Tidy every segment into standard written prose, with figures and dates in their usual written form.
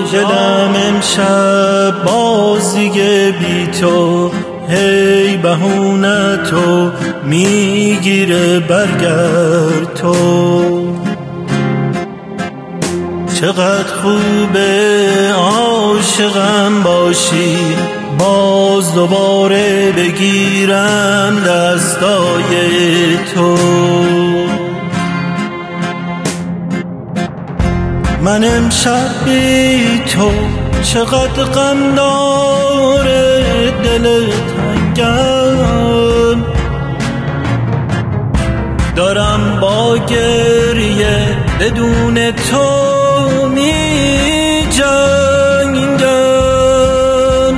دلم امشب بازیگه بی تو، هی بهونه تو میگیره برگرد تو. چقدر خوبه عاشقم باشی، باز دوباره بگیرم دستای تو. من امشب بی تو چقدر غم داره دل تنگم، دارم با گریه بدون تو می جنگم.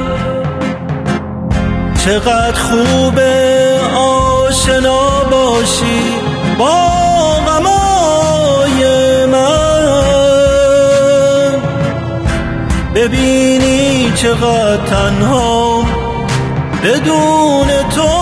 چقدر خوبه آشنا باشی با غمای من، ببینی چقدر تنها بدون تو.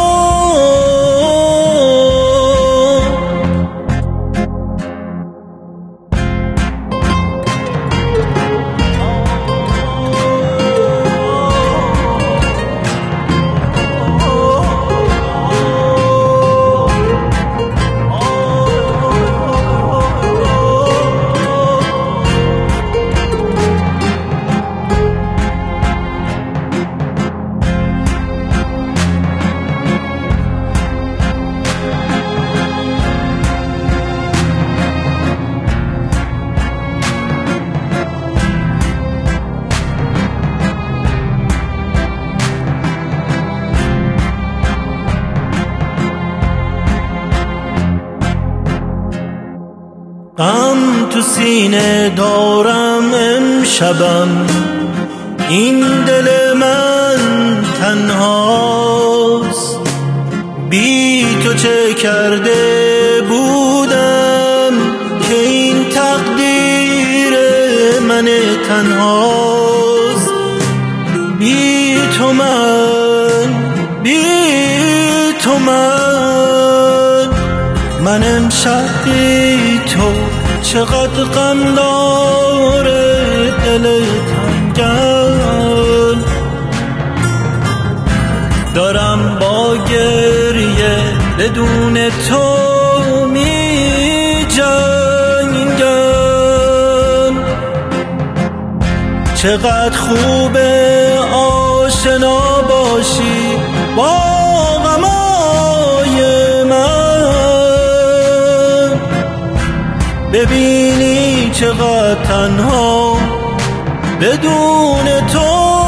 غم تو سینه دارم امشبم، این دل من تنهاست. بی تو چه کرده بودم که این تقدیر من تنهاست. بی تو من امشب بی تو چقدر غم داره دل تنگم، دارم با گریه بدون تو می جنگم. چقدر خوبه آشنا باشی با غمای من، ببینی چقدر تنها بدون تو.